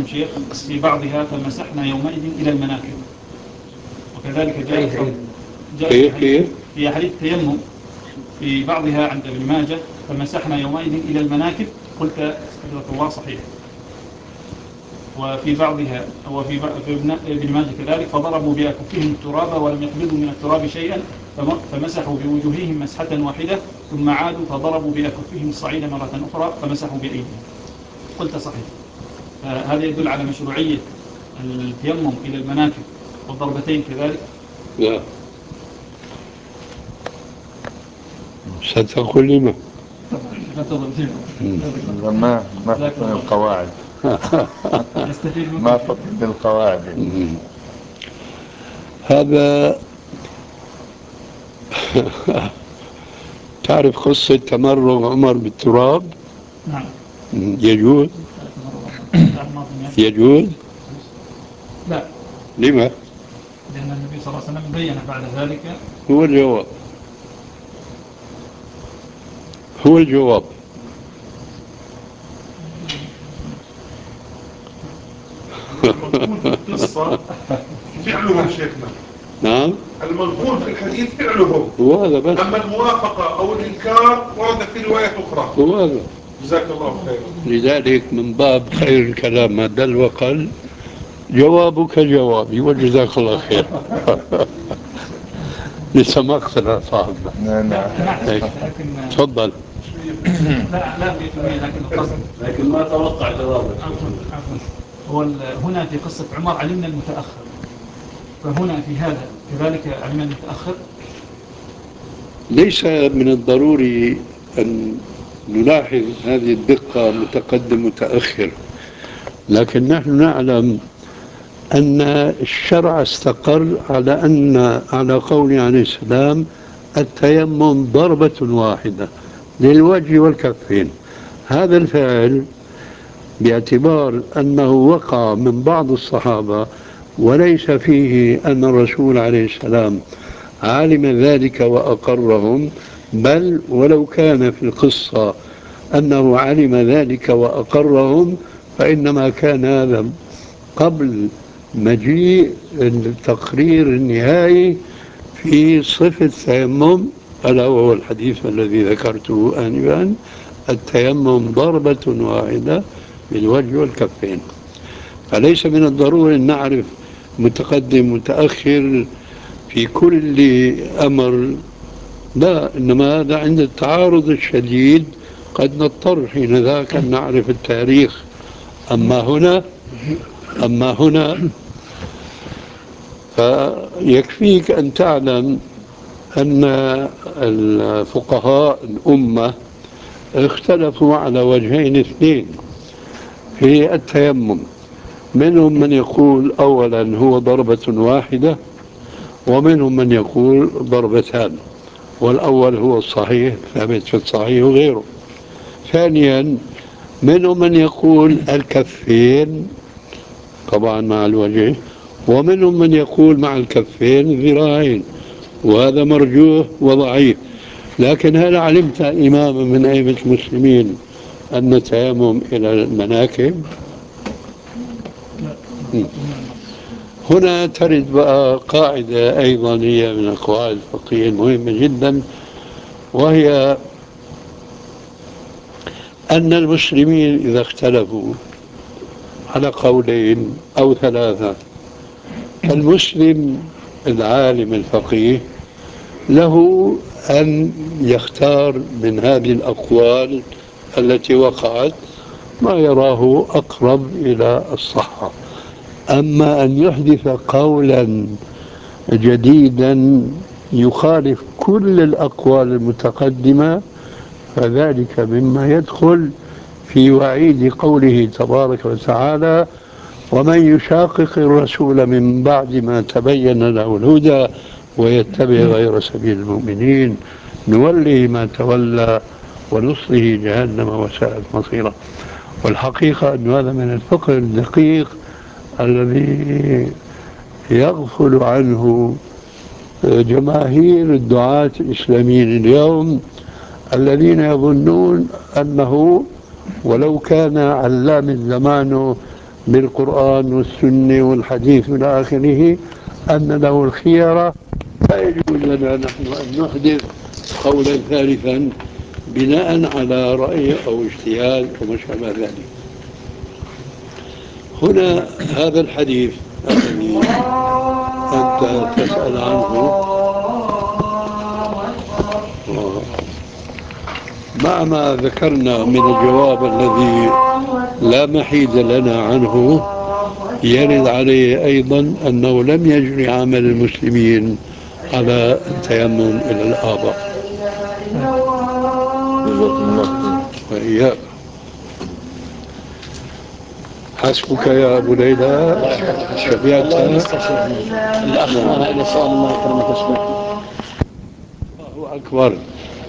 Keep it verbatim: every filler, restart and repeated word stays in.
التيمم شيخ في بعضها فمسحنا يومئذ إلى المناكب، وكذلك جاء كيف كيف في حديث التيمم في بعضها عند ابن ماجه فمسحنا يومئذ إلى المناكب، قلت استغفر الله صحيح. وفي بعضها وفي ابن ماجه كذلك فضربوا بأكفهم التراب ولم يقبضوا من التراب شيئا فمسحوا بوجوههم مسحة واحدة ثم عادوا فضربوا بأكفهم الصعيد مرة أخرى فمسحوا بأيديهم، قلت صحيح. هذا يدل على مشروعية التيمم إلى المناكب والضربتين كذلك. لا ستقول لما ما ما فقد القواعد ما فقد القواعد. هذا تعرف قصة تمرغ عمر بالتراب؟ نعم. يجوز؟ يجوز؟ لا. لما؟ لأن النبي صلى الله عليه وسلم بين بعد ذلك. هو الجواب هو الجواب القصة فعلهم شيخنا. نعم. المذكور في الحديث فعلهم هو هذا بس. أما الموافقة أو الإنكار ورد في رواية أخرى. هو هذا. جزاك الله خيرا. لذلك من باب خير الكلام ما دل وقل، جوابك جوابي وجزاك الله خير. لسه ما اقتنع صاحبنا. لا لا تفضل. لا لا لكن القصد لكن ما توقع جوابك. هو هنا في قصة عمر علمنا المتأخر، فهنا في هذا كذلك علمنا المتأخر. ليس من الضروري أن نلاحظ هذه الدقة متقدم متأخر، لكن نحن نعلم أن الشرع استقر على أن على قول عليه السلام التيمم ضربة واحدة للوجه والكفين. هذا الفعل باعتبار أنه وقع من بعض الصحابة وليس فيه أن الرسول عليه السلام علم ذلك وأقرهم، بل ولو كان في القصة أنه علم ذلك وأقرهم فإنما كان هذا قبل مجيء التقرير النهائي في صفة التيمم، ألا وهو الحديث الذي ذكرته آنفا: التيمم ضربة واحدة بالوجه والكفين. فليس من الضروري أن نعرف متقدم متأخر في كل أمر، لا، إنما هذا عند التعارض الشديد قد نضطر حين ذاك أن نعرف التاريخ. أما هنا أما هنا فيكفيك أن تعلم أن الفقهاء الأمة اختلفوا على وجهين اثنين في التيمم. منهم من يقول أولا هو ضربة واحدة، ومنهم من يقول ضربتان، والأول هو الصحيح ثابت في الصحيح وغيره. ثانيا منهم من يقول الكفين طبعا مع الوجه، ومنهم من يقول مع الكفين الذراعين، وهذا مرجوح وضعيف. لكن هل علمت إماما من أئمة المسلمين أن التيمم إلى المناكب؟ هنا ترد بقى قاعدة أيضا هي من القواعد الفقهية المهمة جدا، وهي أن المسلمين إذا اختلفوا على قولين أو ثلاثة، فالمسلم العالم الفقيه له أن يختار من هذه الأقوال التي وقعت ما يراه أقرب إلى الصحة. أما أن يحدث قولا جديدا يخالف كل الأقوال المتقدمة فذلك مما يدخل في وعيد قوله تبارك وتعالى: ومن يشاقق الرسول من بعد ما تبين له الهدى ويتبع غير سبيل المؤمنين نوله ما تولى ونصله جهنم وساءت مصيرا. والحقيقة أن هذا من الفقه الدقيق الذي يغفل عنه جماهير الدعاة الإسلاميين اليوم، الذين يظنون أنه ولو كان علام الزمان بالقرآن والسنة والحديث إلى آخره أن له الخيرة، لا يجوز لنا نحن أن نحدث قولا ثالثا بناء على رأي أو اجتهاد وما شابه ذلك. هنا هذا الحديث الذي أنت تسأل عنه مع ما ذكرنا من الجواب الذي لا محيد لنا عنه، يرد عليه أيضا أنه لم يجري عمل المسلمين على التيمم إلى الآباء. وإياك. حسبك يا أبو ليلى، شبعت. الأخ إلى سؤال الله يكرمك. الله أكبر.